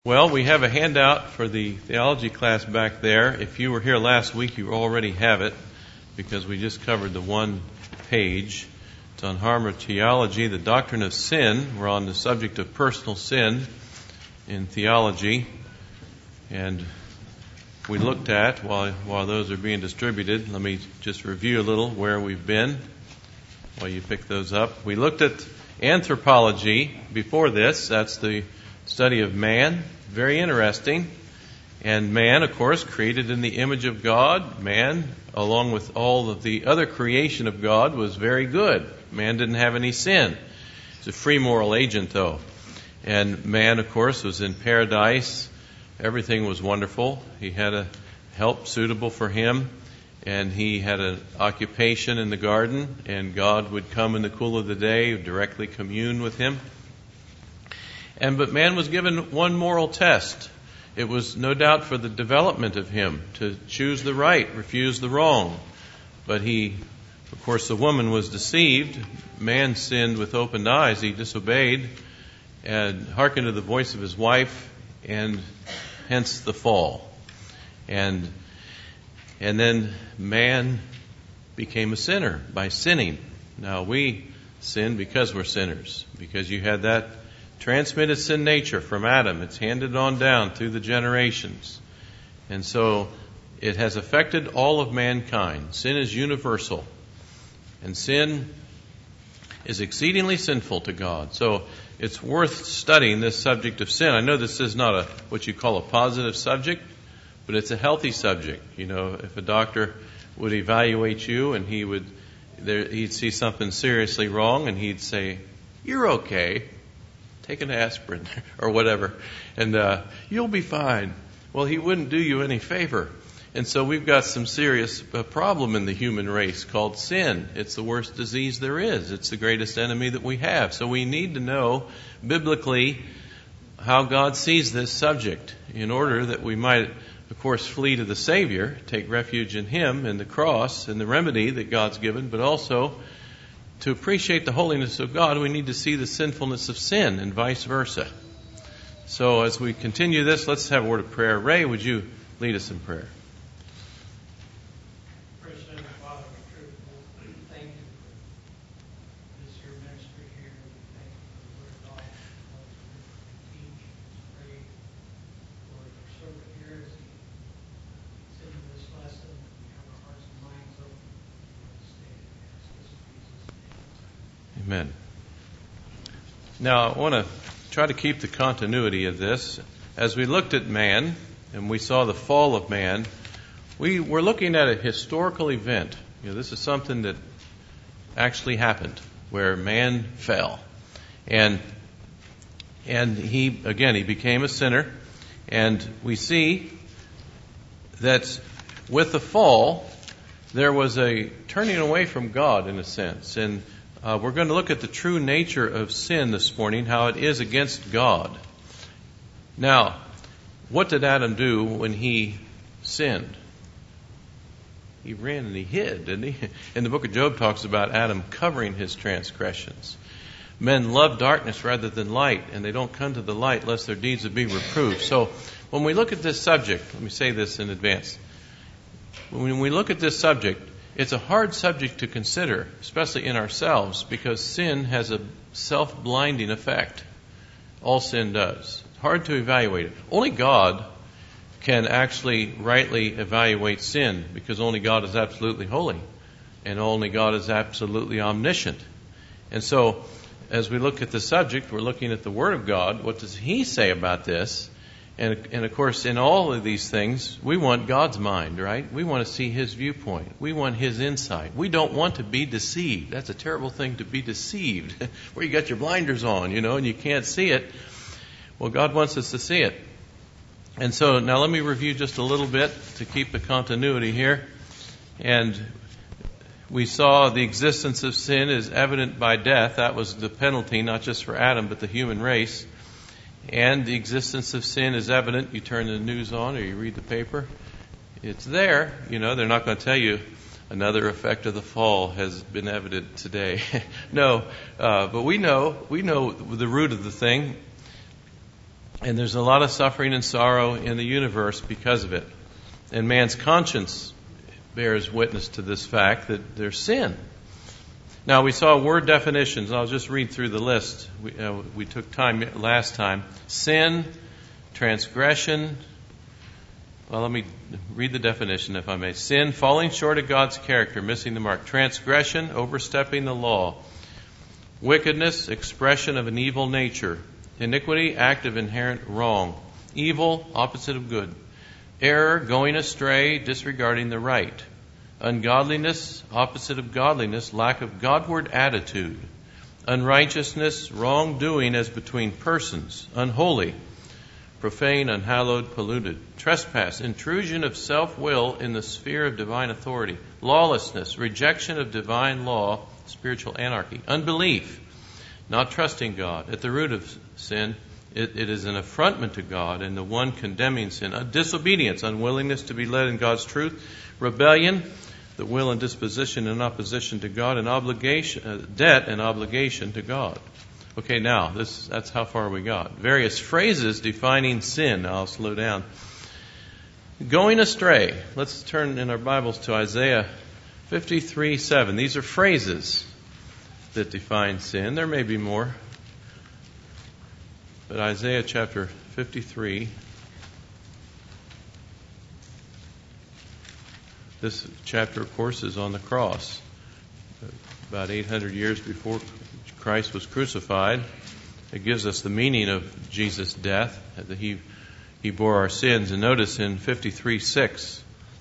Well, we have a handout for the theology class back there. If you were here last week, you already have it because we just covered the one page. It's on hamartiology, the doctrine of sin. We're on the subject of personal sin in theology. And we looked at, while those are being distributed, let me just review a little where we've been while you pick those up. We looked at anthropology before this. That's the study of man. Very interesting. And man, of course, created in the image of God. Man, along with all of the other creation of God, was very good. Man didn't have any sin. He's a free moral agent, though. And man, of course, was in paradise. Everything was wonderful. He had a help suitable for him. And he had an occupation in the garden. And God would come in the cool of the day, directly commune with him. But man was given one moral test. It was no doubt for the development of him to choose the right, refuse the wrong. But of course, the woman was deceived. Man sinned with opened eyes. He disobeyed and hearkened to the voice of his wife, and hence the fall. And then man became a sinner by sinning. Now we sin because we're sinners, because you had that transmitted sin nature from Adam. It's handed on down through the generations. And so it has affected all of mankind. Sin is universal. And sin is exceedingly sinful to God. So it's worth studying this subject of sin. I know this is not what you call a positive subject, but it's a healthy subject. You know, if a doctor would evaluate you and he'd see something seriously wrong and he'd say, "You're okay. Take an aspirin," or whatever, and you'll be fine. Well, he wouldn't do you any favor. And so we've got some serious problem in the human race called sin. It's the worst disease there is. It's the greatest enemy that we have. So we need to know biblically how God sees this subject in order that we might, of course, flee to the Savior, take refuge in Him and the cross and the remedy that God's given, but also to appreciate the holiness of God, we need to see the sinfulness of sin and vice versa. So as we continue this, let's have a word of prayer. Ray, would you lead us in prayer? Precious Heavenly Father, we thank you for this your ministry here. We thank you for the word of God, for what you teach. Pray for your servant here as he gets into this lesson. We have our hearts and minds open to understand. Amen. Now, I want to try to keep the continuity of this. As we looked at man and we saw the fall of man, we were looking at a historical event. You know, this is something that actually happened where man fell. And he became a sinner. And we see that with the fall, there was a turning away from God in a sense. And we're going to look at the true nature of sin this morning, how it is against God. Now, what did Adam do when he sinned? He ran and he hid, didn't he? And the book of Job talks about Adam covering his transgressions. Men love darkness rather than light, and they don't come to the light lest their deeds would be reproved. So when we look at this subject, let me say this in advance. When we look at this subject, it's a hard subject to consider, especially in ourselves, because sin has a self-blinding effect. All sin does. It's hard to evaluate it. Only God can actually rightly evaluate sin, because only God is absolutely holy, and only God is absolutely omniscient. And so, as we look at the subject, we're looking at the Word of God. What does He say about this? And of course, in all of these things, we want God's mind, right? We want to see His viewpoint. We want His insight. We don't want to be deceived. That's a terrible thing, to be deceived, where you got your blinders on, and you can't see it. Well, God wants us to see it. And so now let me review just a little bit to keep the continuity here. And we saw the existence of sin is evident by death. That was the penalty, not just for Adam, but the human race. And the existence of sin is evident. You turn the news on or you read the paper. It's there. They're not going to tell you another effect of the fall has been evident today. No, but we know the root of the thing. And there's a lot of suffering and sorrow in the universe because of it. And man's conscience bears witness to this fact that there's sin. Now, we saw word definitions. I'll just read through the list. We took time last time. Sin, transgression. Well, let me read the definition, if I may. Sin, falling short of God's character, missing the mark. Transgression, overstepping the law. Wickedness, expression of an evil nature. Iniquity, act of inherent wrong. Evil, opposite of good. Error, going astray, disregarding the right. Ungodliness, opposite of godliness, lack of Godward attitude. Unrighteousness, wrongdoing as between persons. Unholy, profane, unhallowed, polluted. Trespass, intrusion of self-will in the sphere of divine authority. Lawlessness, rejection of divine law, spiritual anarchy. Unbelief, not trusting God. At the root of sin, it is an affrontment to God and the one condemning sin. Disobedience, unwillingness to be led in God's truth. Rebellion, the will and disposition in opposition to God, and obligation, debt and obligation to God. Okay, now, that's how far we got. Various phrases defining sin. I'll slow down. Going astray. Let's turn in our Bibles to Isaiah 53:7. These are phrases that define sin. There may be more. But Isaiah chapter 53. This chapter, of course, is on the cross. About 800 years before Christ was crucified. It gives us the meaning of Jesus' death, that He bore our sins. And notice in 53:6,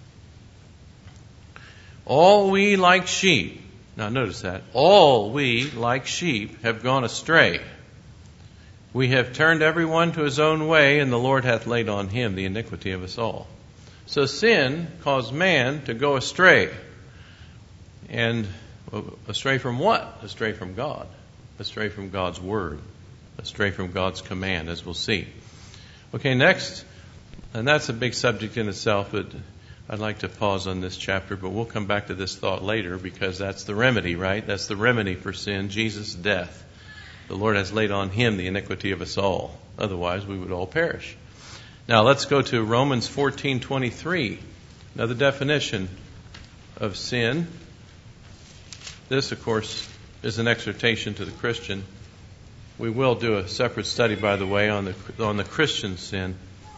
all we like sheep, now notice that, all we like sheep have gone astray. We have turned everyone to his own way, and the Lord hath laid on him the iniquity of us all. So sin caused man to go astray. And astray from what? Astray from God. Astray from God's word. Astray from God's command, as we'll see. Okay, next, and that's a big subject in itself, but I'd like to pause on this chapter, but we'll come back to this thought later because that's the remedy, right? That's the remedy for sin, Jesus' death. The Lord has laid on Him the iniquity of us all. Otherwise, we would all perish. Now, let's go to Romans 14:23. Another definition of sin. This, of course, is an exhortation to the Christian. We will do a separate study, by the way, on the Christian sin.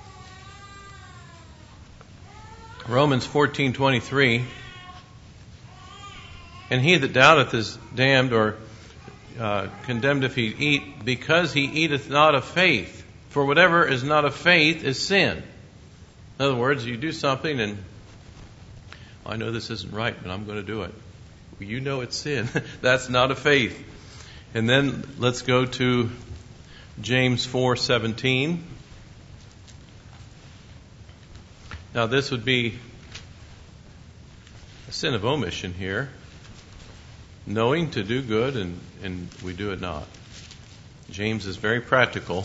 Romans 14:23. And he that doubteth is damned or condemned if he eat, because he eateth not of faith. For whatever is not of faith is sin. In other words, you do something and I know this isn't right, but I'm going to do it. Well, you know it's sin. That's not of faith. And then let's go to James 4:17. Now this would be a sin of omission here. Knowing to do good and we do it not. James is very practical.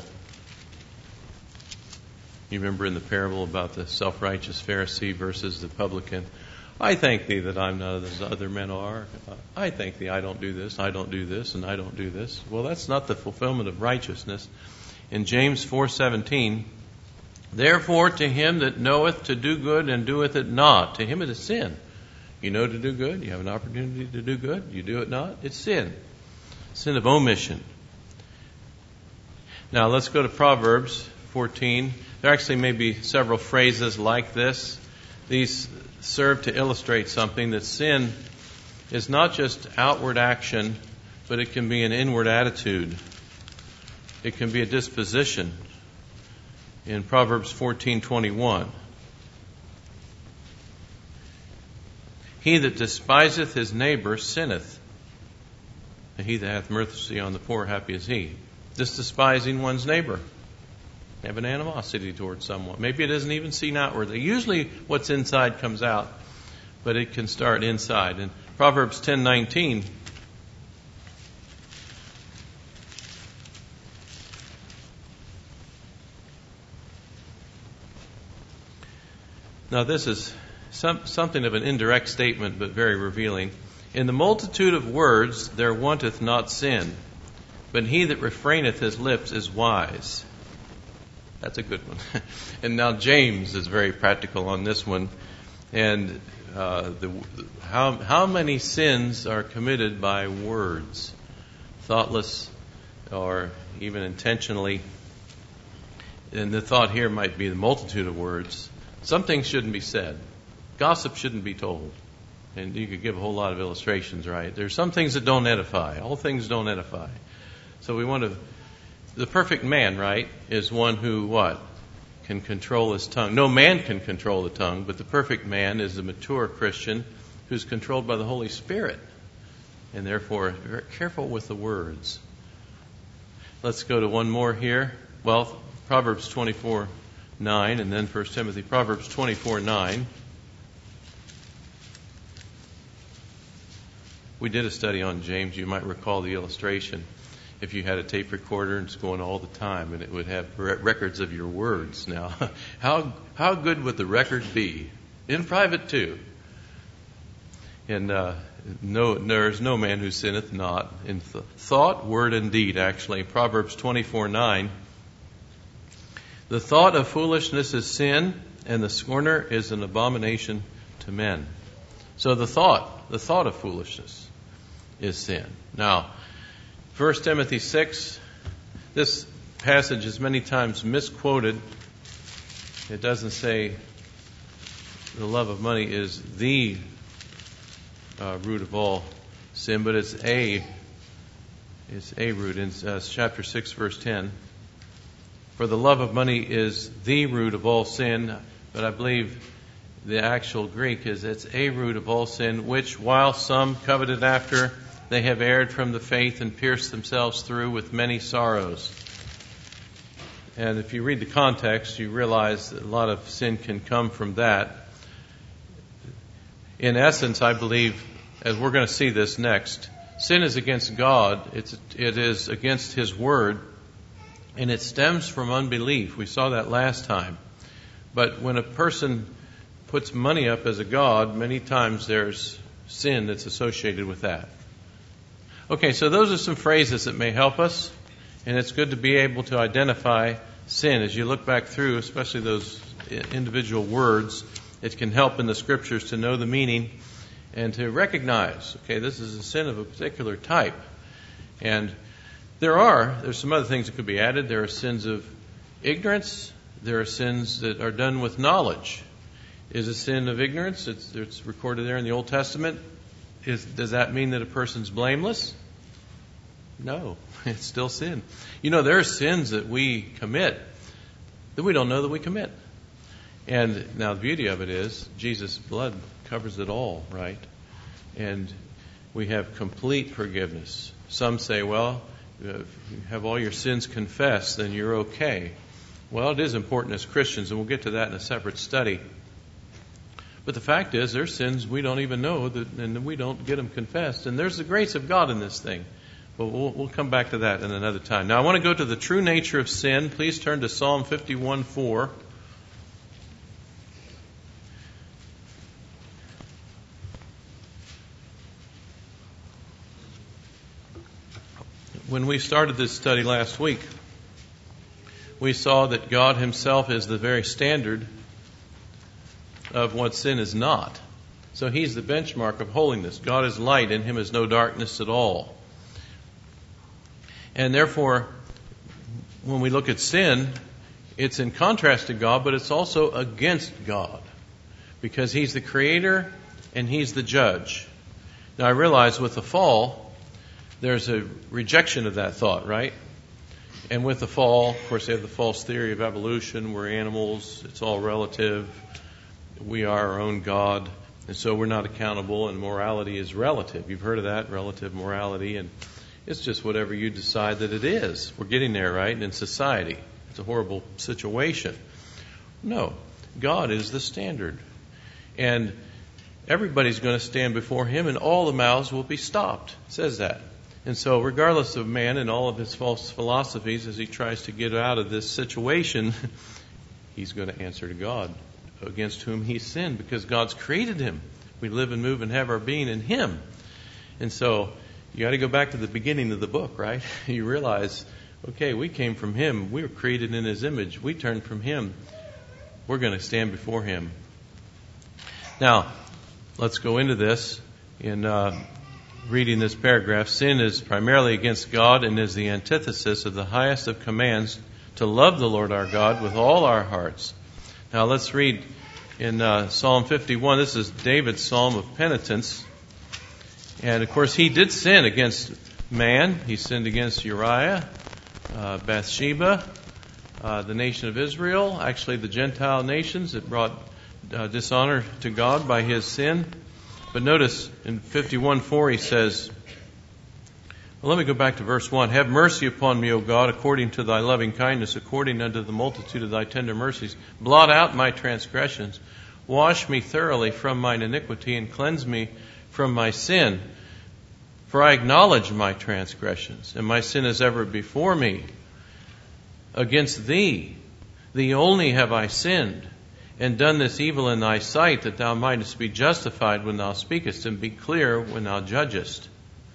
You remember in the parable about the self-righteous Pharisee versus the publican. I thank thee that I'm not as other men are. I thank thee I don't do this, and I don't do this. Well, that's not the fulfillment of righteousness. In James 4:17, therefore to him that knoweth to do good and doeth it not, to him it is sin. You know to do good, you have an opportunity to do good, you do it not, it's sin. Sin of omission. Now let's go to Proverbs 14. There actually may be several phrases like this. These serve to illustrate something, that sin is not just outward action, but it can be an inward attitude. It can be a disposition. In Proverbs 14:21, he that despiseth his neighbor sinneth, and he that hath mercy on the poor, happy is he. Just despising one's neighbor. Have an animosity towards someone. Maybe it isn't even seen outwardly. Usually what's inside comes out, but it can start inside. In Proverbs 10:19, now this is something of an indirect statement, but very revealing. In the multitude of words there wanteth not sin, but he that refraineth his lips is wise. That's a good one. And now James is very practical on this one. And how many sins are committed by words, thoughtless or even intentionally? And the thought here might be the multitude of words. Some things shouldn't be said. Gossip shouldn't be told. And you could give a whole lot of illustrations, right? There's some things that don't edify. All things don't edify. So we want to... The perfect man, right, is one who, what? Can control his tongue. No man can control the tongue, but the perfect man is a mature Christian who's controlled by the Holy Spirit. And therefore, very careful with the words. Let's go to one more here. Well, Proverbs 24:9, and then 1 Timothy. Proverbs 24:9. We did a study on James. You might recall the illustration. If you had a tape recorder and it's going all the time, and it would have records of your words. Now, how good would the record be? In private too. And there's no man who sinneth not in thought, word, and deed. Actually, Proverbs 24:9. The thought of foolishness is sin, and the scorner is an abomination to men. So the thought of foolishness is sin. Now, 1 Timothy 6, this passage is many times misquoted. It doesn't say the love of money is the root of all sin, but it's a root. In chapter 6, verse 10. For the love of money is the root of all sin, but I believe the actual Greek is it's a root of all sin, which while some coveted after, they have erred from the faith and pierced themselves through with many sorrows. And if you read the context, you realize that a lot of sin can come from that. In essence, I believe, as we're going to see this next, sin is against God. It is against His Word, and it stems from unbelief. We saw that last time. But when a person puts money up as a god, many times there's sin that's associated with that. Okay, so those are some phrases that may help us, and it's good to be able to identify sin. As you look back through, especially those individual words, it can help in the Scriptures to know the meaning and to recognize, okay, this is a sin of a particular type. And there's some other things that could be added. There are sins of ignorance. There are sins that are done with knowledge. Is a sin of ignorance? It's recorded there in the Old Testament. Does that mean that a person's blameless? No, it's still sin. You know, there are sins that we commit that we don't know that we commit. And now the beauty of it is Jesus' blood covers it all, right? And we have complete forgiveness. Some say, well, if you have all your sins confessed, then you're okay. Well, it is important as Christians, and we'll get to that in a separate study. But the fact is, there's sins we don't even know, and we don't get them confessed. And there's the grace of God in this thing. But we'll come back to that in another time. Now, I want to go to the true nature of sin. Please turn to Psalm 51:4. When we started this study last week, we saw that God Himself is the very standard of what sin is not. So He's the benchmark of holiness. God is light, in Him is no darkness at all. And therefore, when we look at sin, it's in contrast to God, but it's also against God. Because He's the creator and He's the judge. Now I realize with the fall, there's a rejection of that thought, right? And with the fall, of course, they have the false theory of evolution. We're animals. It's all relative. We are our own God. And so we're not accountable, and morality is relative. You've heard of that, relative morality. And it's just whatever you decide that it is. We're getting there, right? In society. It's a horrible situation. No. God is the standard. And everybody's going to stand before Him, and all the mouths will be stopped. It says that. And so regardless of man and all of his false philosophies, as he tries to get out of this situation, he's going to answer to God, against whom he sinned, because God's created him. We live and move and have our being in Him. And so you got to go back to the beginning of the book, right? You realize Okay, we came from Him. We were created in His image. We turned from Him. We're going to stand before Him. Now, let's go into this in reading this paragraph. Sin is primarily against God and is the antithesis of the highest of commands to love the Lord our God with all our hearts. Now, let's read in Psalm 51. This is David's psalm of penitence. And, of course, he did sin against man. He sinned against Uriah, Bathsheba, the nation of Israel, actually the Gentile nations. It brought dishonor to God by his sin. But notice in 51:4 he says, well, let me go back to verse 1. Have mercy upon me, O God, according to thy loving kindness, according unto the multitude of thy tender mercies. Blot out my transgressions. Wash me thoroughly from mine iniquity and cleanse me from my sin. For I acknowledge my transgressions, and my sin is ever before me. Against thee only have I sinned, and done this evil in thy sight, that thou mightest be justified when thou speakest, and be clear when thou judgest.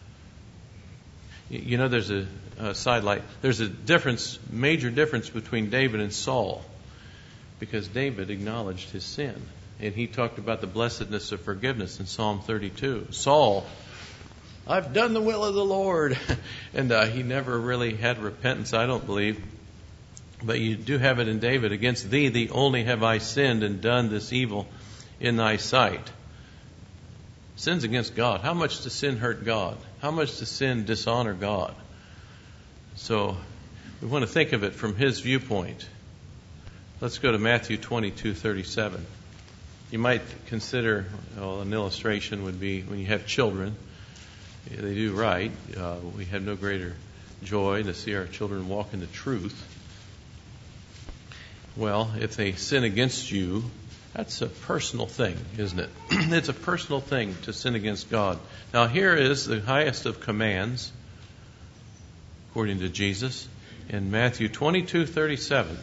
You know, there's a sidelight. There's a major difference between David and Saul, because David acknowledged his sin, and he talked about the blessedness of forgiveness in Psalm 32. Saul, I've done the will of the Lord, and he never really had repentance, I don't believe. But you do have it in David. Against thee only have I sinned and done this evil in thy sight. Sin's against God. How much does sin hurt God? How much does sin dishonor God? So we want to think of it from his viewpoint. Let's go to Matthew 22:37. You might consider, an illustration would be when you have children. They do right. We have no greater joy to see our children walk in the truth. Well, if they sin against you, that's a personal thing, isn't it? It's a personal thing to sin against God. Now, here is the highest of commands, according to Jesus, in Matthew 22:37.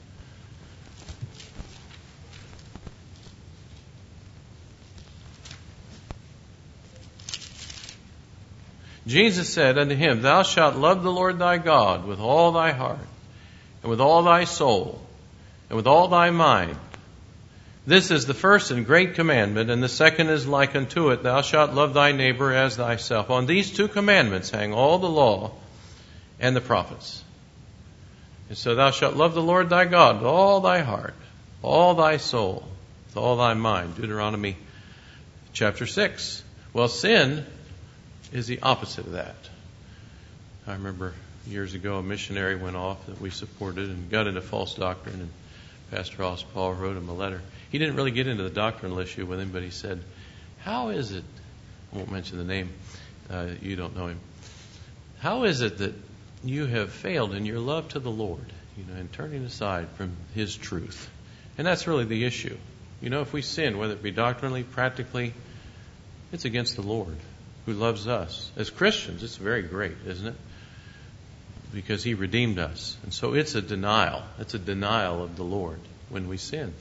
Jesus said unto him, Thou shalt love the Lord thy God with all thy heart, and with all thy soul, and with all thy mind. This is the first and great commandment, and the second is like unto it, Thou shalt love thy neighbor as thyself. On these two commandments hang all the law and the prophets. And so thou shalt love the Lord thy God with all thy heart, all thy soul, with all thy mind. Deuteronomy chapter 6. Well, sin is the opposite of that. I remember years ago a missionary went off that we supported and got into false doctrine, and Pastor Ross Paul wrote him a letter. He didn't really get into the doctrinal issue with him, but he said, how is it, I won't mention the name, you don't know him, how is it that you have failed in your love to the Lord, and turning aside from His truth? And that's really the issue. If we sin, whether it be doctrinally, practically, it's against the Lord who loves us. As Christians, it's very great, isn't it? Because He redeemed us. And so it's a denial. It's a denial of the Lord when we sin.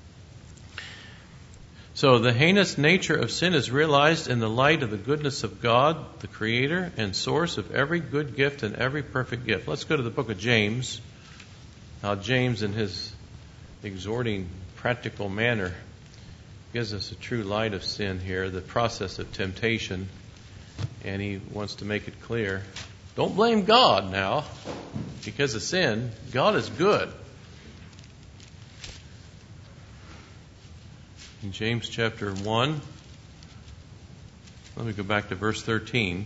So the heinous nature of sin is realized in the light of the goodness of God, the Creator and source of every good gift and every perfect gift. Let's go to the book of James. Now, James, in his exhorting, practical manner, gives us a true light of sin here, the process of temptation. And he wants to make it clear. Don't blame God now because of sin. God is good. In James chapter 1, let me go back to verse 13.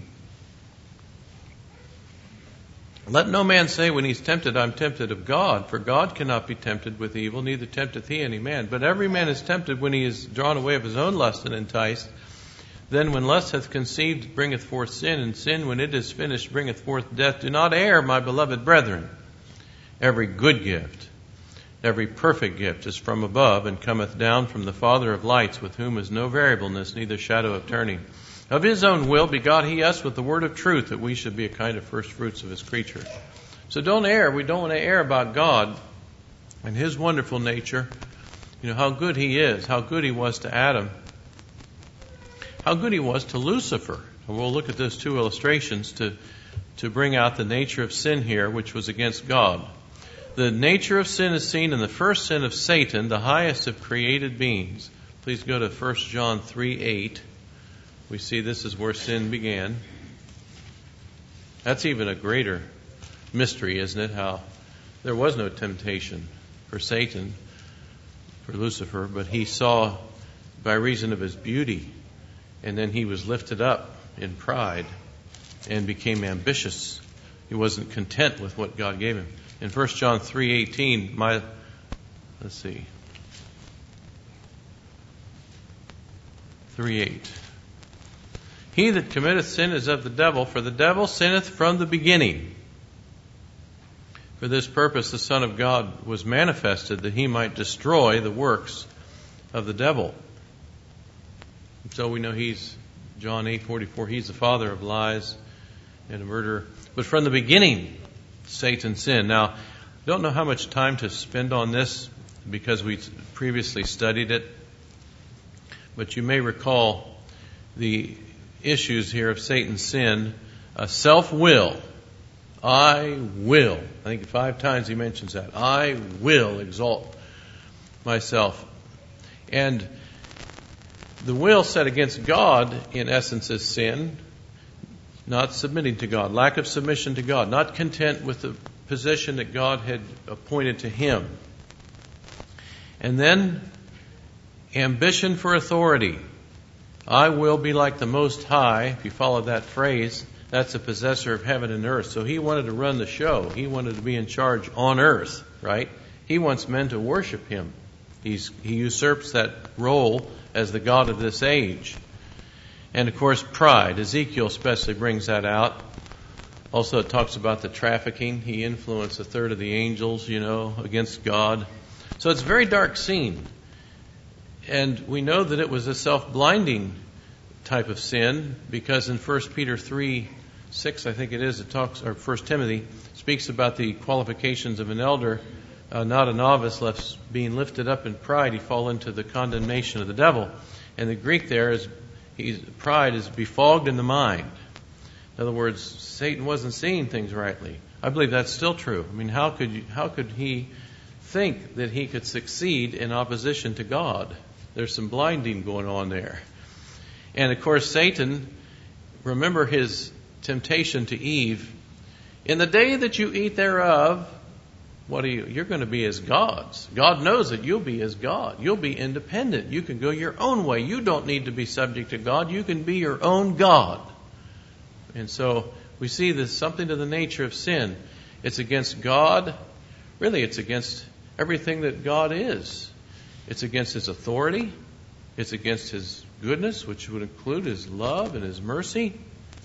Let no man say when he's tempted, I'm tempted of God, for God cannot be tempted with evil, neither tempteth he any man. But every man is tempted when he is drawn away of his own lust and enticed. Then when lust hath conceived, it bringeth forth sin, and sin, when it is finished, bringeth forth death. Do not err, my beloved brethren. Every good gift, every perfect gift is from above, and cometh down from the Father of lights, with whom is no variableness, neither shadow of turning. Of His own will begot He us with the word of truth, that we should be a kind of first fruits of His creature. So don't err. We don't want to err about God and His wonderful nature. How good He is, how good He was to Adam, how good He was to Lucifer. And we'll look at those two illustrations to to bring out the nature of sin here, which was against God. The nature of sin is seen in the first sin of Satan, the highest of created beings. Please go to 1 John 3:8. We see this is where sin began. That's even a greater mystery, isn't it? How there was no temptation for Satan, for Lucifer, but he saw by reason of his beauty, and then he was lifted up in pride and became ambitious. He wasn't content with what God gave him. In 1 John 3:18, 3:8. He that committeth sin is of the devil, for the devil sinneth from the beginning. For this purpose the Son of God was manifested, that he might destroy the works of the devil. So we know he's, John 8:44, he's the father of lies and a murderer. But from the beginning, Satan sinned. Now, don't know how much time to spend on this because we previously studied it. But you may recall the issues here of Satan's sin. Self-will. I will. I think 5 times he mentions that. I will exalt myself. And the will set against God, in essence, is sin. Not submitting to God. Lack of submission to God. Not content with the position that God had appointed to him. And then ambition for authority. I will be like the Most High. If you follow that phrase, that's the possessor of heaven and earth. So he wanted to run the show. He wanted to be in charge on earth, right? He wants men to worship him. He usurps that role as the God of this age. And of course, pride. Ezekiel especially brings that out. Also, it talks about the trafficking. He influenced 1/3 of the angels, against God. So it's a very dark scene. And we know that it was a self-blinding type of sin because in 1 Peter 3:6, I think it is, it talks, or 1 Timothy, speaks about the qualifications of an elder, not a novice, being lifted up in pride, he fall into the condemnation of the devil. And the Greek there is, pride is befogged in the mind. In other words, Satan wasn't seeing things rightly. I believe that's still true. I mean, how could he think that he could succeed in opposition to God? There's some blinding going on there. And of course, Satan, remember his temptation to Eve. In the day that you eat thereof, you're going to be as gods. God knows that you'll be as God. You'll be independent. You can go your own way. You don't need to be subject to God. You can be your own God. And so we see there's something to the nature of sin. It's against God. Really, it's against everything that God is. It's against his authority. It's against his goodness, which would include his love and his mercy.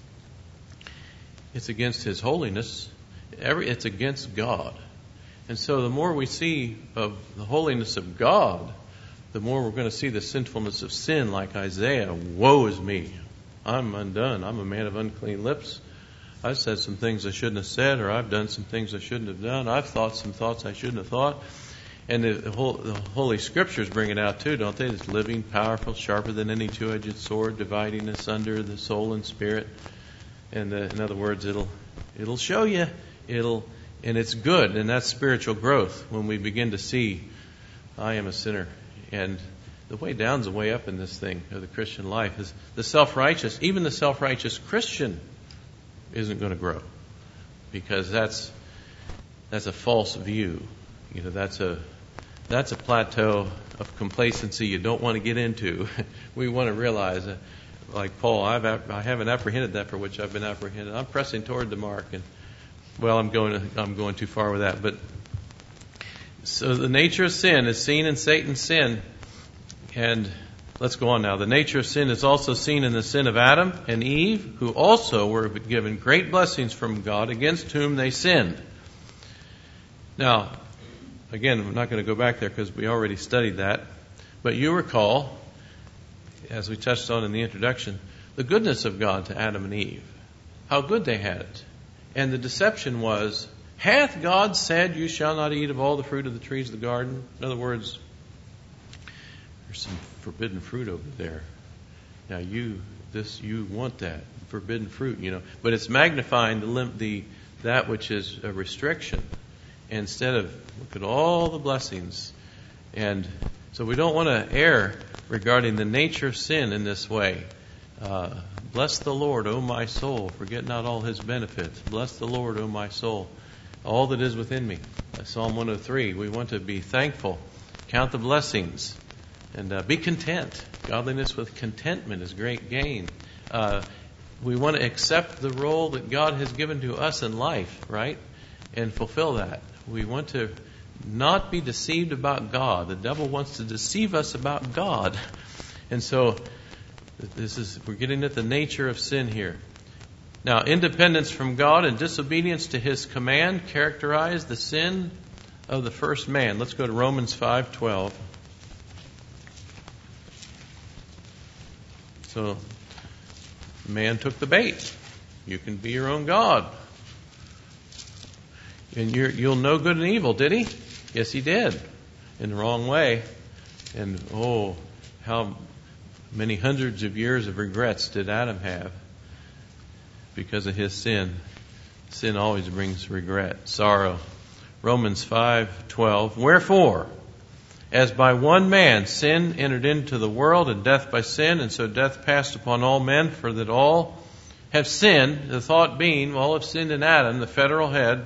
It's against his holiness. It's against God. And so the more we see of the holiness of God, the more we're going to see the sinfulness of sin, like Isaiah. Woe is me. I'm undone. I'm a man of unclean lips. I've said some things I shouldn't have said, or I've done some things I shouldn't have done. I've thought some thoughts I shouldn't have thought. And the Holy Scriptures bring it out too, don't they? It's living, powerful, sharper than any two-edged sword, dividing asunder the soul and spirit. And in other words, it'll show you. And it's good, and that's spiritual growth when we begin to see, I am a sinner. And the way down's the way up in this thing of the Christian life. Is the self-righteous, even the self-righteous Christian isn't going to grow. Because that's a false view. That's a plateau of complacency you don't want to get into. We want to realize that, like Paul, I haven't apprehended that for which I've been apprehended. I'm pressing toward the mark, and I'm going too far with that. But so the nature of sin is seen in Satan's sin, and let's go on now. The nature of sin is also seen in the sin of Adam and Eve, who also were given great blessings from God, against whom they sinned. Now, again, I'm not going to go back there because we already studied that. But you recall, as we touched on in the introduction, the goodness of God to Adam and Eve. How good they had it. And the deception was, hath God said you shall not eat of all the fruit of the trees of the garden? In other words, there's some forbidden fruit over there. Now this, you want that forbidden fruit, But it's magnifying that which is a restriction instead of look at all the blessings. And so we don't want to err regarding the nature of sin in this way. Bless the Lord, O my soul. Forget not all His benefits. Bless the Lord, O my soul. All that is within me. Psalm 103. We want to be thankful. Count the blessings. And be content. Godliness with contentment is great gain. We want to accept the role that God has given to us in life, right? And fulfill that. We want to not be deceived about God. The devil wants to deceive us about God. And so we're getting at the nature of sin here. Now, independence from God and disobedience to His command characterize the sin of the first man. Let's go to Romans 5:12. So, man took the bait. You can be your own God. And you'll know good and evil, did he? Yes, he did. In the wrong way. And how many hundreds of years of regrets did Adam have because of his sin? Sin always brings regret, sorrow. Romans 5:12. Wherefore, as by one man sin entered into the world, and death by sin, and so death passed upon all men, for that all have sinned. The thought being, all have sinned in Adam, the federal head.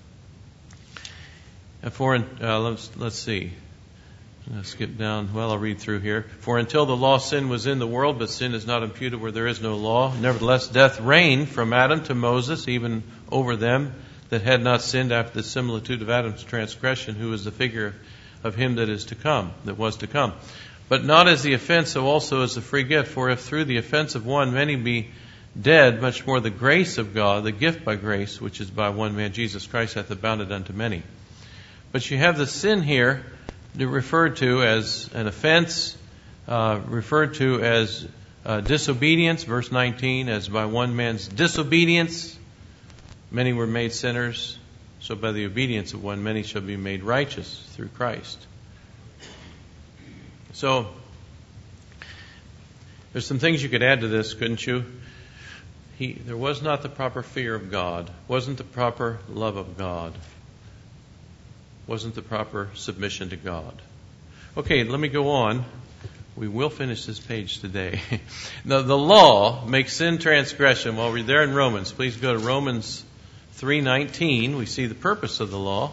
Let's see. I'll skip down. I'll read through here. For until the law, sin was in the world, but sin is not imputed where there is no law. Nevertheless, death reigned from Adam to Moses, even over them that had not sinned after the similitude of Adam's transgression, who is the figure of him that was to come. But not as the offense, so also as the free gift. For if through the offense of one many be dead, much more the grace of God, the gift by grace, which is by one man, Jesus Christ, hath abounded unto many. But you have the sin here referred to as an offense, referred to as disobedience, verse 19, as by one man's disobedience many were made sinners, so by the obedience of one many shall be made righteous through Christ. So there's some things you could add to this, couldn't you? There was not the proper fear of God, wasn't the proper love of God, wasn't the proper submission to God. Okay, let me go on. We will finish this page today. Now, the law makes sin transgression. While we're there in Romans, please go to Romans 3:19. We see the purpose of the law.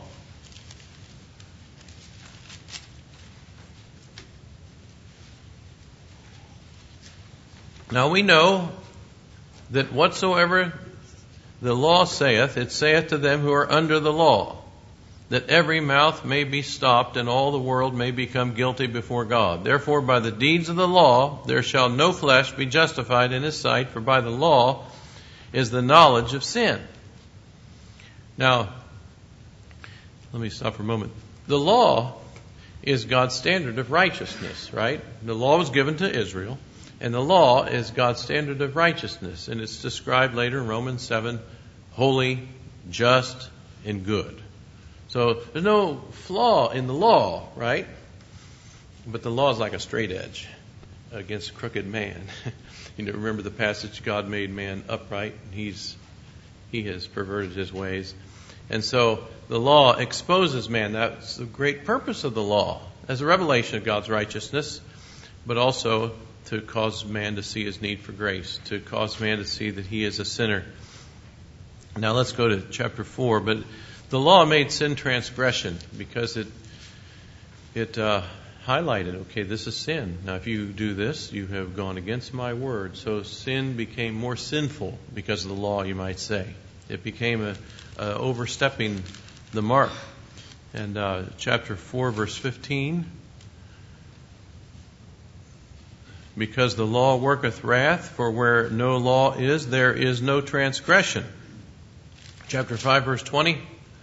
Now we know that whatsoever the law saith, it saith to them who are under the law, that every mouth may be stopped, and all the world may become guilty before God. Therefore, by the deeds of the law, there shall no flesh be justified in His sight, for by the law is the knowledge of sin. Now, let me stop for a moment. The law is God's standard of righteousness, right? The law was given to Israel, and the law is God's standard of righteousness, and it's described later in Romans 7, holy, just, and good. So there's no flaw in the law, right? But the law is like a straight edge against a crooked man. Remember the passage, God made man upright, and he has perverted his ways. And so the law exposes man. That's the great purpose of the law, as a revelation of God's righteousness, but also to cause man to see his need for grace, to cause man to see that he is a sinner. Now let's go to chapter 4. But the law made sin transgression because it highlighted, okay, this is sin. Now if you do this, you have gone against my word. So sin became more sinful because of the law, you might say. It became overstepping the mark. And chapter 4, verse 15. Because the law worketh wrath, for where no law is, there is no transgression. Chapter 5, verse 20.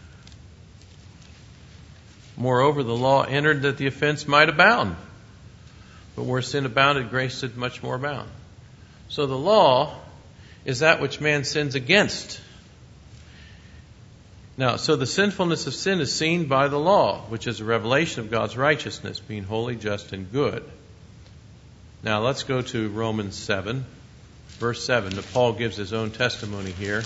Moreover, the law entered that the offense might abound. But where sin abounded, grace did much more abound. So the law is that which man sins against. Now, so the sinfulness of sin is seen by the law, which is a revelation of God's righteousness, being holy, just, and good. Now, let's go to Romans 7. verse 7. Paul gives his own testimony here.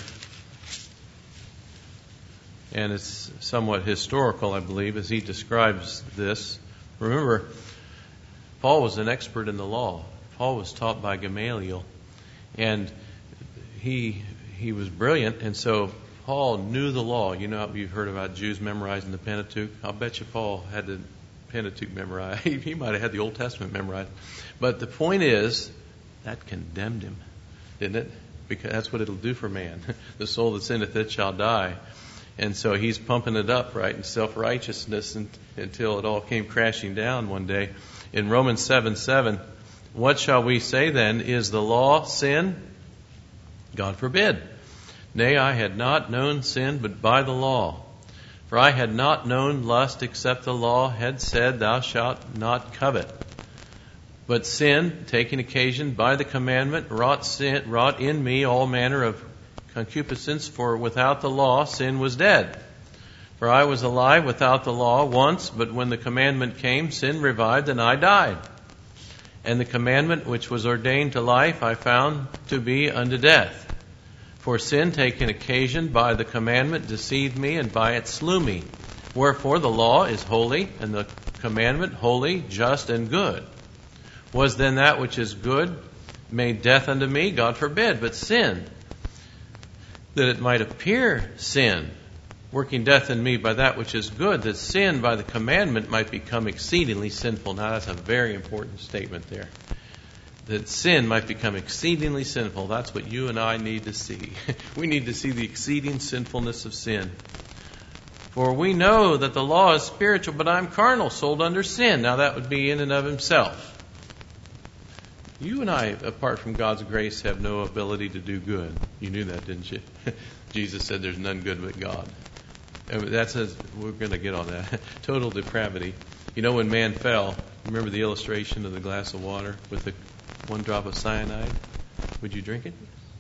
And it's somewhat historical, I believe, as he describes this. Remember, Paul was an expert in the law. Paul was taught by Gamaliel. And he was brilliant, and so Paul knew the law. You know, you've heard about Jews memorizing the Pentateuch. I'll bet you Paul had the Pentateuch memorized. He might have had the Old Testament memorized. But the point is, that condemned him, didn't it? Because that's what it'll do for man. The soul that sinneth, it shall die. And so he's pumping it up, right, in self-righteousness until it all came crashing down one day. In Romans 7:7, what shall we say then? Is the law sin? God forbid. Nay, I had not known sin but by the law. For I had not known lust except the law had said, Thou shalt not covet. But sin, taking occasion by the commandment, wrought in me all manner of concupiscence, for without the law sin was dead. For I was alive without the law once, but when the commandment came, sin revived, and I died. And the commandment which was ordained to life I found to be unto death. For sin, taking occasion by the commandment, deceived me, and by it slew me. Wherefore the law is holy, and the commandment holy, just, and good. Was then that which is good made death unto me? God forbid. But sin, that it might appear sin, working death in me by that which is good, that sin by the commandment might become exceedingly sinful. Now that's a very important statement there. That sin might become exceedingly sinful. That's what you and I need to see. We need to see the exceeding sinfulness of sin. For we know that the law is spiritual, but I'm carnal, sold under sin. Now that would be in and of himself. You and I, apart from God's grace, have no ability to do good. You knew that, didn't you? Jesus said there's none good but God. We're going to get on that. Total depravity. You know, when man fell, remember the illustration of the glass of water with the one drop of cyanide? Would you drink it?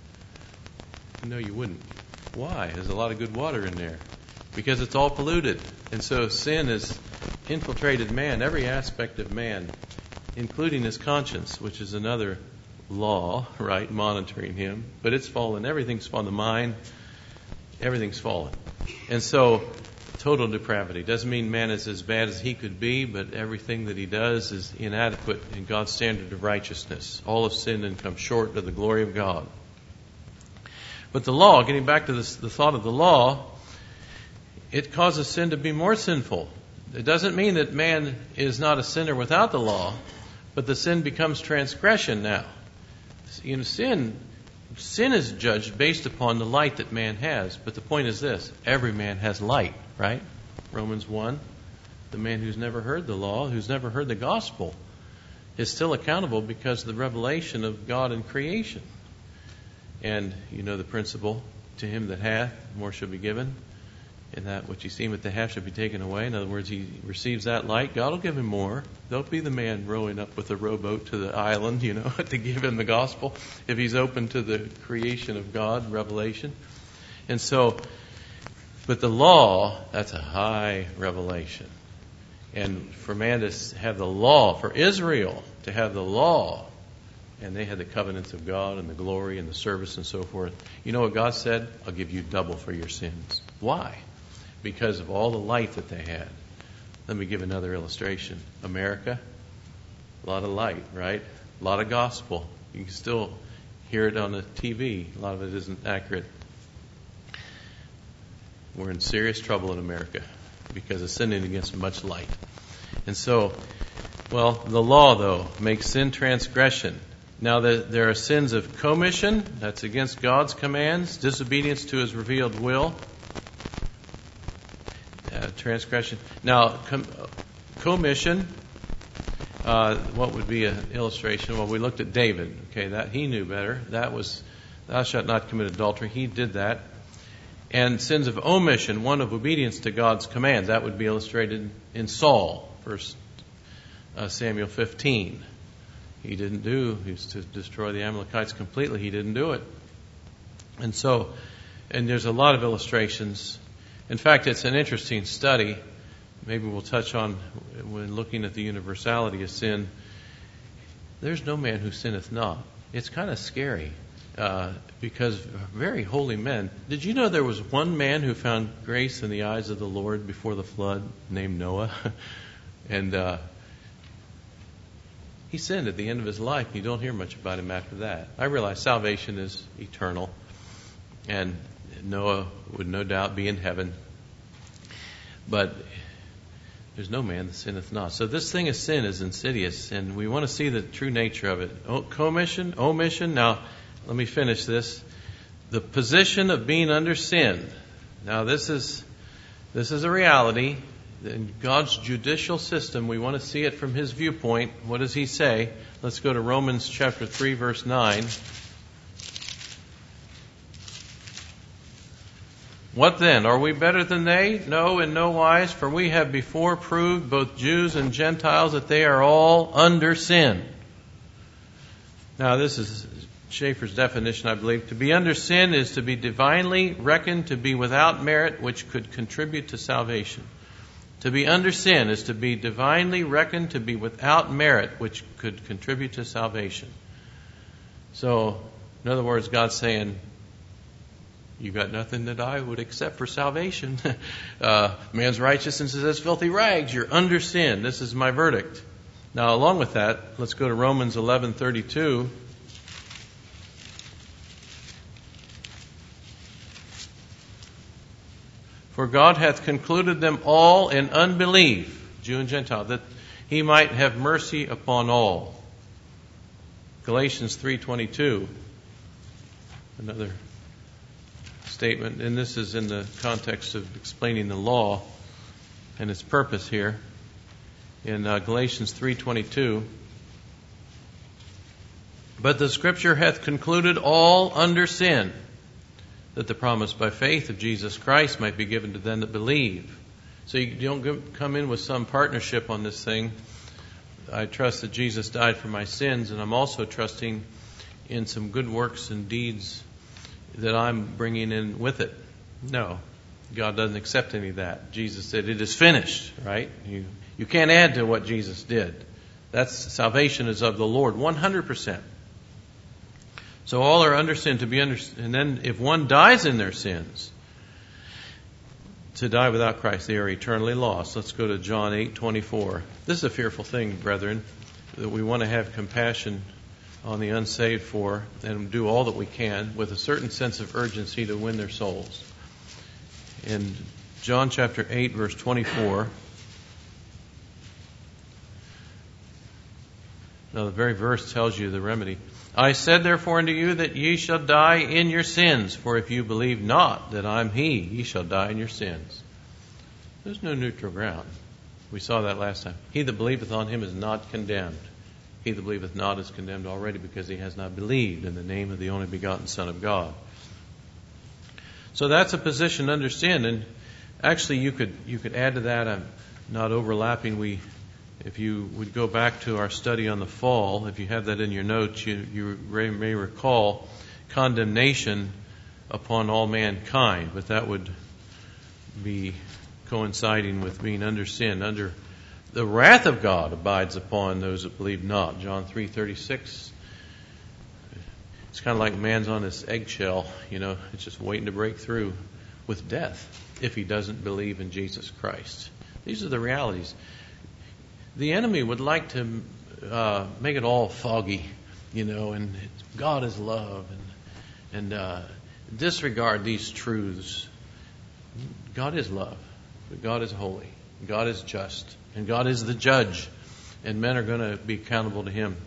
No, you wouldn't. Why? There's a lot of good water in there. Because it's all polluted. And so sin has infiltrated man, every aspect of man, including his conscience, which is another law, right, monitoring him. But it's fallen. Everything's fallen. The mind, everything's fallen. And so, total depravity. Doesn't mean man is as bad as he could be, but everything that he does is inadequate in God's standard of righteousness. All have sinned and come short of the glory of God. But the law, getting back to the thought of the law, it causes sin to be more sinful. It doesn't mean that man is not a sinner without the law, but the sin becomes transgression now. You know, sin is judged based upon the light that man has. But the point is this: every man has light, right? Romans 1. The man who's never heard the law, who's never heard the gospel, is still accountable because of the revelation of God in creation. And you know the principle: to him that hath, more shall be given. And that which he seemeth to have shall be taken away. In other words, he receives that light, God will give him more. Don't be the man rowing up with a rowboat to the island, to give him the gospel, if he's open to the creation of God, revelation. And so, but the law, that's a high revelation. And for man to have the law, for Israel to have the law, and they had the covenants of God and the glory and the service and so forth. You know what God said? I'll give you double for your sins. Why? Because of all the light that they had. Let me give another illustration. America, a lot of light, right? A lot of gospel. You can still hear it on the TV. A lot of it isn't accurate. We're in serious trouble in America because of sinning against much light. And so, the law, though, makes sin transgression. Now, there are sins of commission, that's against God's commands, disobedience to his revealed will, transgression. Now, commission, what would be an illustration? Well, we looked at David. Okay, that he knew better. That was, thou shalt not commit adultery. He did that. And sins of omission, one of obedience to God's commands. That would be illustrated in Saul, 1 Samuel 15. He was to destroy the Amalekites completely. He didn't do it. And there's a lot of illustrations. In fact, it's an interesting study. Maybe we'll touch on when looking at the universality of sin. There's no man who sinneth not. It's kind of scary. because very holy men. Did you know there was one man who found grace in the eyes of the Lord before the flood, named Noah? And he sinned at the end of his life. You don't hear much about him after that. I realize salvation is eternal, and Noah would no doubt be in heaven. But there's no man that sinneth not. So this thing of sin is insidious, and we want to see the true nature of it. Commission, omission. Now, let me finish this. The position of being under sin. Now, this is a reality. In God's judicial system, we want to see it from His viewpoint. What does He say? Let's go to Romans chapter 3, verse 9. What then? Are we better than they? No, in no wise, for we have before proved, both Jews and Gentiles, that they are all under sin. Now, this is Schaeffer's definition, I believe. To be under sin is to be divinely reckoned to be without merit, which could contribute to salvation. To be under sin is to be divinely reckoned to be without merit, which could contribute to salvation. So, in other words, God's saying, you got nothing that I would accept for salvation. Man's righteousness is as filthy rags. You're under sin. This is my verdict. Now, along with that, let's go to Romans 11:32. For God hath concluded them all in unbelief, Jew and Gentile, that He might have mercy upon all. Galatians 3:22, another statement, and this is in the context of explaining the law and its purpose here. In Galatians 3:22, but the Scripture hath concluded all under sin, that the promise by faith of Jesus Christ might be given to them that believe. So you don't come in with some partnership on this thing. I trust that Jesus died for my sins, and I'm also trusting in some good works and deeds that I'm bringing in with it. No, God doesn't accept any of that. Jesus said, it is finished, right? You can't add to what Jesus did. That's salvation is of the Lord, 100%. So all are under sin to be under, and then if one dies in their sins, to die without Christ, they are eternally lost. Let's go to John 8:24. This is a fearful thing, brethren, that we want to have compassion on the unsaved for and do all that we can with a certain sense of urgency to win their souls. In John chapter 8, verse 24, now the very verse tells you the remedy. I said therefore unto you that ye shall die in your sins, for if you believe not that I am He, ye shall die in your sins. There's no neutral ground. We saw that last time. He that believeth on Him is not condemned. He that believeth not is condemned already, because he has not believed in the name of the only begotten Son of God. So that's a position under sin, and actually you could add to that. I'm not overlapping. If you would go back to our study on the fall, if you have that in your notes, you may recall condemnation upon all mankind, but that would be coinciding with being under sin. Under the wrath of God abides upon those that believe not. John 3:36. It's kind of like man's on this eggshell, it's just waiting to break through with death if he doesn't believe in Jesus Christ. These are the realities. The enemy would like to make it all foggy, and God is love, and disregard these truths. God is love, but God is holy, God is just, and God is the judge, and men are going to be accountable to Him.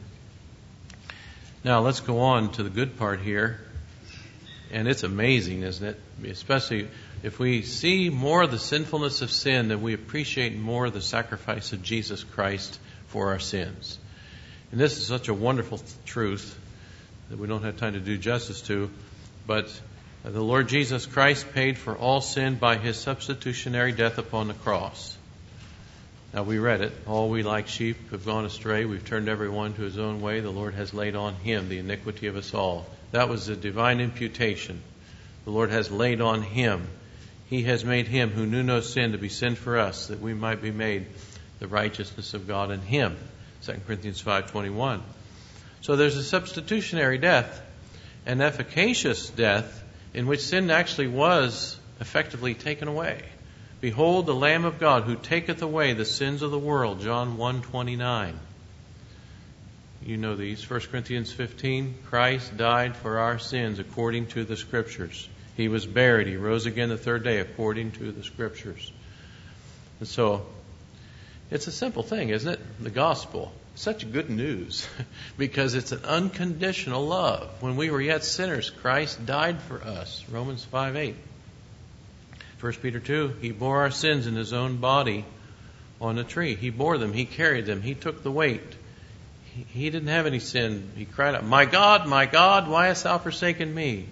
Now let's go on to the good part here, and it's amazing, isn't it? Especially if we see more of the sinfulness of sin, then we appreciate more of the sacrifice of Jesus Christ for our sins. And this is such a wonderful truth that we don't have time to do justice to, but the Lord Jesus Christ paid for all sin by His substitutionary death upon the cross. Now we read it. All we like sheep have gone astray. We've turned every one to his own way. The Lord has laid on Him the iniquity of us all. That was the divine imputation. The Lord has laid on Him. He has made Him who knew no sin to be sin for us, that we might be made the righteousness of God in Him. 2 Corinthians 5:21. So there's a substitutionary death. an efficacious death in which sin actually was effectively taken away. Behold the Lamb of God who taketh away the sins of the world, John 1:29. You know these. 1 Corinthians 15, Christ died for our sins according to the Scriptures. He was buried. He rose again the third day according to the Scriptures. And so, it's a simple thing, isn't it? The gospel. Such good news because it's an unconditional love. When we were yet sinners, Christ died for us. Romans 5:8. 1 Peter 2, He bore our sins in His own body on a tree. He bore them. He carried them. He took the weight. He didn't have any sin. He cried out, my God, why hast thou forsaken me?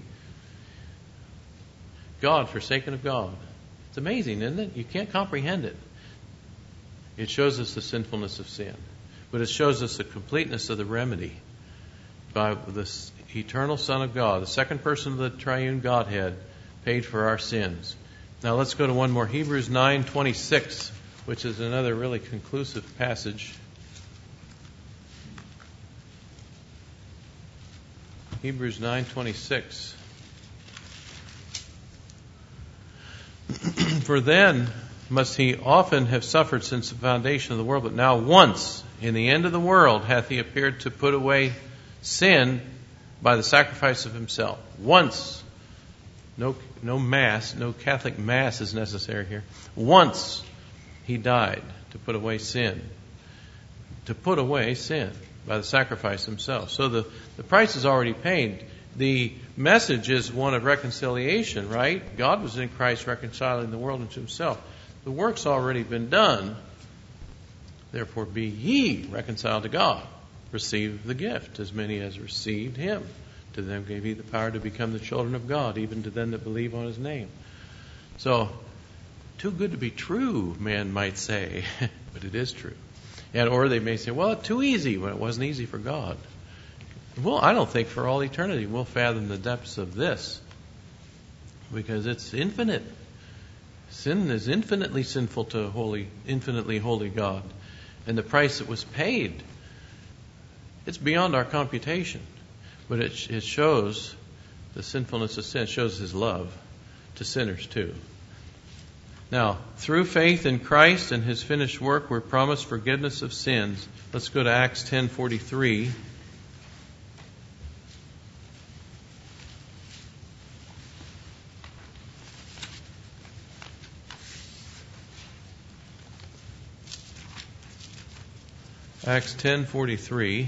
God, forsaken of God. It's amazing, isn't it? You can't comprehend it. It shows us the sinfulness of sin. But it shows us the completeness of the remedy by the eternal Son of God, the second person of the triune Godhead, paid for our sins. Now let's go to one more. Hebrews 9:26, which is another really conclusive passage. Hebrews 9:26. For then must he often have suffered since the foundation of the world, but now once, in the end of the world, hath he appeared to put away sin by the sacrifice of himself. Once. No mass, no Catholic mass is necessary here. Once he died to put away sin. To put away sin by the sacrifice himself. So the price is already paid. The message is one of reconciliation, right? God was in Christ reconciling the world unto himself. The work's already been done. Therefore be ye reconciled to God. Receive the gift, as many as received him. To them gave he the power to become the children of God, even to them that believe on his name. So, too good to be true, man might say. But it is true. Or they may say, well, it's too easy when it wasn't easy for God. Well, I don't think for all eternity we'll fathom the depths of this. Because it's infinite. Sin is infinitely sinful to infinitely holy God. And the price that was paid, it's beyond our computation. But it shows the sinfulness of sin. It shows his love to sinners too. Now, through faith in Christ and his finished work, we're promised forgiveness of sins. Let's go to Acts 10:43. Acts 10:43.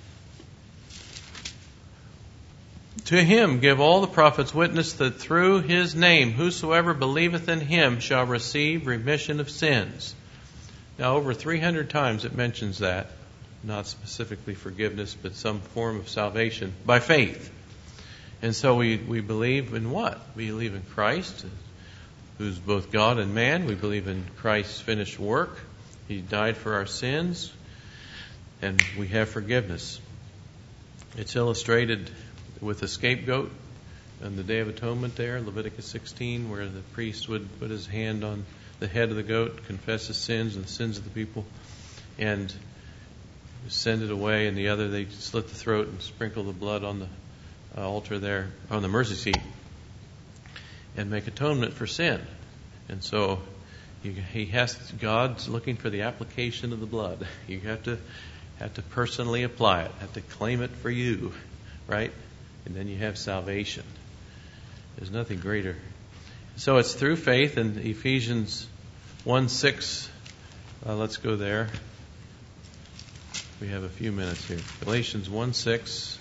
To him give all the prophets witness that through his name whosoever believeth in him shall receive remission of sins. Now over 300 times it mentions that. Not specifically forgiveness, but some form of salvation by faith. And so we believe in what? We believe in Christ, who's both God and man. We believe in Christ's finished work. He died for our sins. And we have forgiveness. It's illustrated with the scapegoat on the Day of Atonement there, Leviticus 16, where the priest would put his hand on the head of the goat, confess his sins and the sins of the people, and send it away. And the other, they slit the throat and sprinkle the blood on the altar there, on the mercy seat, and make atonement for sin. And so God's looking for the application of the blood. You have to personally apply it, have to claim it for you, right? And then you have salvation. There's nothing greater. So it's through faith in Ephesians 1:6. Let's go there. We have a few minutes here. Galatians 1:6.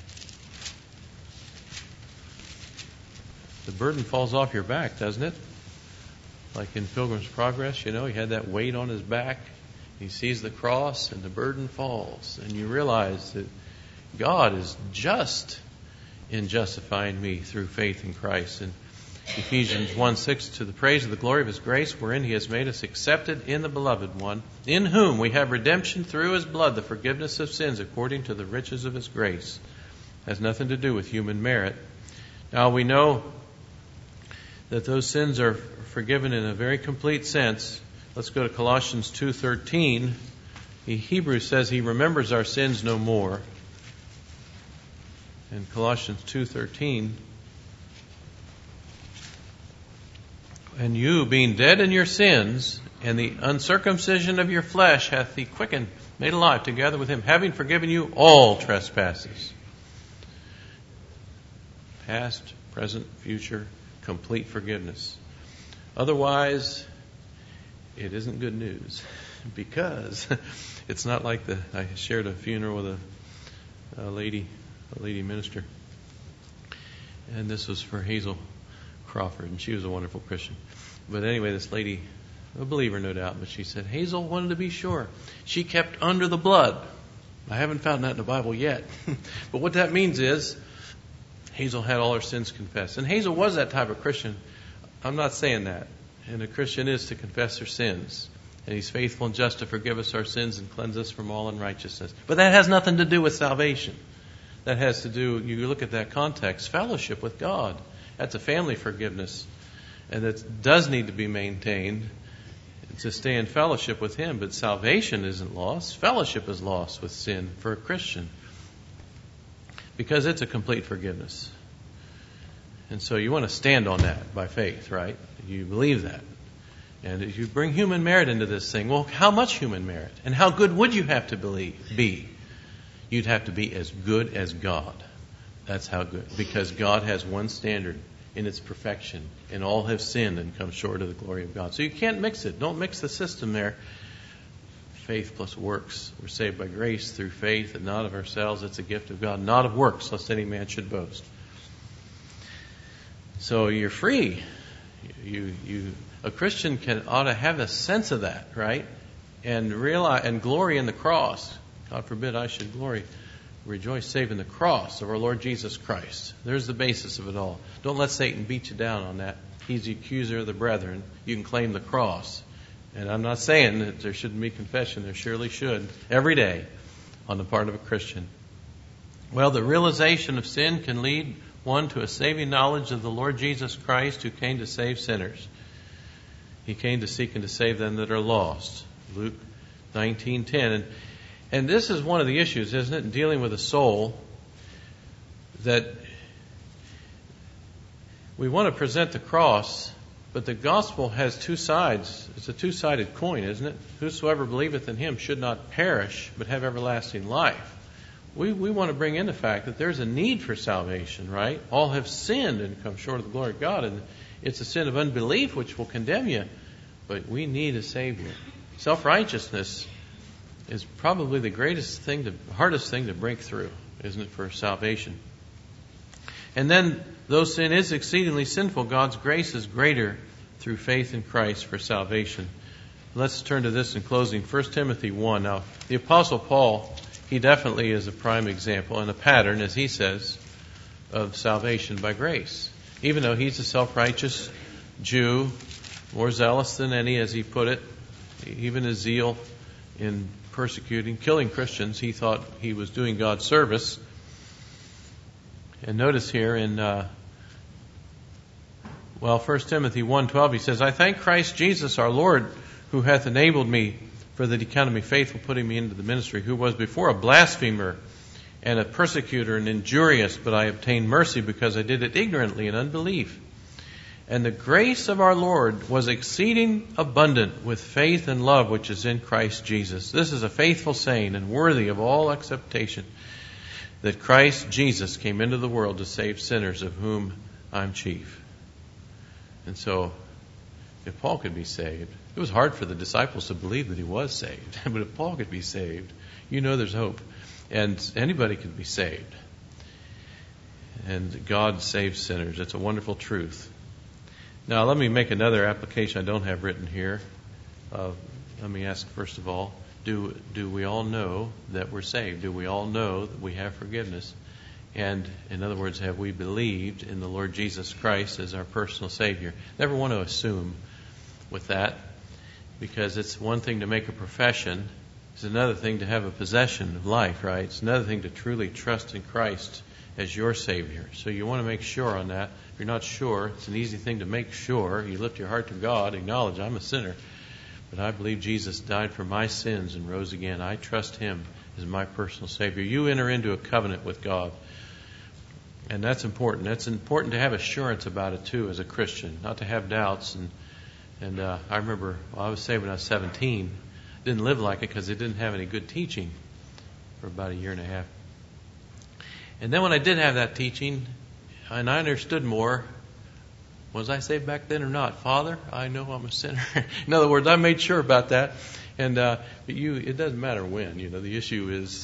The burden falls off your back, doesn't it? Like in Pilgrim's Progress, he had that weight on his back. He sees the cross and the burden falls. And you realize that God is just in justifying me through faith in Christ. In Ephesians 1:6, to the praise of the glory of his grace, wherein he has made us accepted in the beloved one, in whom we have redemption through his blood, the forgiveness of sins according to the riches of his grace. Has nothing to do with human merit. Now we know that those sins are forgiven in a very complete sense. Let's go to Colossians 2:13. Hebrews says he remembers our sins no more. in Colossians 2:13, and you, being dead in your sins, and the uncircumcision of your flesh hath he quickened, made alive together with him, having forgiven you all trespasses. Past, present, future, complete forgiveness. Otherwise, it isn't good news, because it's not like I shared a funeral with a lady minister, and this was for Hazel Crawford, and she was a wonderful Christian. But anyway, this lady, a believer no doubt, but she said Hazel wanted to be sure. She kept under the blood. I haven't found that in the Bible yet. But what that means is Hazel had all her sins confessed. And Hazel was that type of Christian. I'm not saying that. And a Christian is to confess their sins. And he's faithful and just to forgive us our sins and cleanse us from all unrighteousness. But that has nothing to do with salvation. That has to do, you look at that context, fellowship with God. That's a family forgiveness. And that does need to be maintained to stay in fellowship with Him. But salvation isn't lost. Fellowship is lost with sin for a Christian. Because it's a complete forgiveness. And so you want to stand on that by faith, right? You believe that. And if you bring human merit into this thing, well, how much human merit? And how good would you have to be? You'd have to be as good as God. That's how good. Because God has one standard in its perfection. And all have sinned and come short of the glory of God. So you can't mix it. Don't mix the system there. Faith plus works. We're saved by grace through faith and not of ourselves. It's a gift of God, not of works, lest any man should boast. So you're free. A Christian ought to have a sense of that, right? And realize and glory in the cross. God forbid I should glory. Rejoice save in the cross of our Lord Jesus Christ. There's the basis of it all. Don't let Satan beat you down on that. He's the accuser of the brethren. You can claim the cross. And I'm not saying that there shouldn't be confession. There surely should. Every day on the part of a Christian. Well, the realization of sin can lead one to a saving knowledge of the Lord Jesus Christ, who came to save sinners. He came to seek and to save them that are lost. Luke 19:10. And this is one of the issues, isn't it, in dealing with a soul, that we want to present the cross, but the gospel has two sides. It's a two-sided coin, isn't it? Whosoever believeth in Him should not perish, but have everlasting life. We want to bring in the fact that there's a need for salvation, right? All have sinned and come short of the glory of God, and it's a sin of unbelief which will condemn you. But we need a Savior. Self-righteousness is probably the hardest thing to break through, isn't it, for salvation? And then, though sin is exceedingly sinful, God's grace is greater through faith in Christ for salvation. Let's turn to this in closing. 1 Timothy 1. Now, the Apostle Paul, he definitely is a prime example and a pattern, as he says, of salvation by grace. Even though he's a self-righteous Jew, more zealous than any, as he put it, even his zeal in persecuting, killing Christians, he thought he was doing God's service. And notice here in 1 Timothy 1:12, he says, I thank Christ Jesus our Lord, who hath enabled me, for that He counted me faithful, putting me into the ministry, who was before a blasphemer and a persecutor and injurious, but I obtained mercy because I did it ignorantly in unbelief. And the grace of our Lord was exceeding abundant with faith and love which is in Christ Jesus. This is a faithful saying and worthy of all acceptation, that Christ Jesus came into the world to save sinners, of whom I'm chief. And so, if Paul could be saved, it was hard for the disciples to believe that he was saved. But if Paul could be saved, you know there's hope. And anybody could be saved. And God saves sinners. It's a wonderful truth. Now, let me make another application I don't have written here. Let me ask, first of all, do we all know that we're saved? Do we all know that we have forgiveness? And, in other words, have we believed in the Lord Jesus Christ as our personal Savior? Never want to assume with that, because it's one thing to make a profession. It's another thing to have a possession of life, right? It's another thing to truly trust in Christ as your Savior. So you want to make sure on that. If you're not sure, it's an easy thing to make sure. You lift your heart to God, acknowledge I'm a sinner, but I believe Jesus died for my sins and rose again. I trust Him as my personal Savior. You enter into a covenant with God And that's important. That's important to have assurance about it too as a Christian, not to have doubts. And I remember, I was saved when I was 17. Didn't live like it because it didn't have any good teaching for about a year and a half. And then when I did have that teaching, and I understood more, was I saved back then or not? Father, I know I'm a sinner. In other words, I made sure about that. And it doesn't matter when. The issue is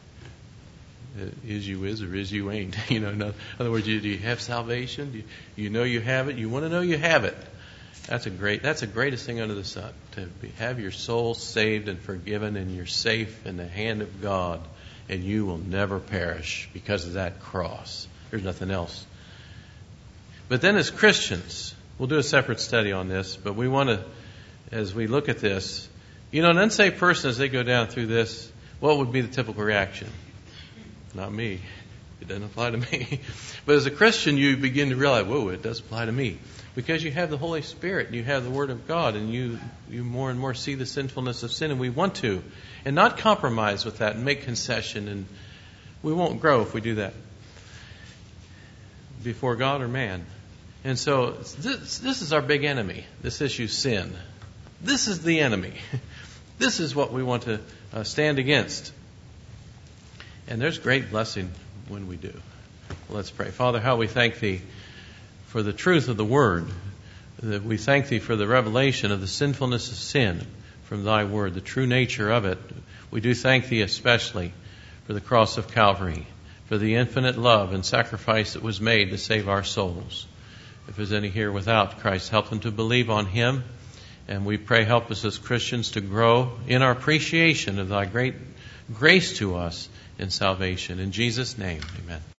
you is or is you ain't. In other words, do you have salvation? Do you know you have it? You want to know you have it. That's the greatest thing under the sun, to have your soul saved and forgiven, and you're safe in the hand of God, and you will never perish because of that cross. There's nothing else. But then as Christians, we'll do a separate study on this, but we want to, as we look at this, an unsaved person, as they go down through this, what would be the typical reaction? Not me. It doesn't apply to me. But as a Christian, you begin to realize, whoa, it does apply to me. Because you have the Holy Spirit, and you have the Word of God, and you more and more see the sinfulness of sin, and we want to. And not compromise with that and make concession, and we won't grow if we do that before God or man. And so this is our big enemy, this issue, sin. This is the enemy. This is what we want to stand against. And there's great blessing when we do. Let's pray. Father, how we thank Thee for the truth of the Word. That we thank Thee for the revelation of the sinfulness of sin from Thy Word, the true nature of it. We do thank Thee especially for the cross of Calvary, for the infinite love and sacrifice that was made to save our souls. If there's any here without Christ, help them to believe on Him. And we pray, help us as Christians to grow in our appreciation of Thy great grace to us in salvation. In Jesus' name, amen.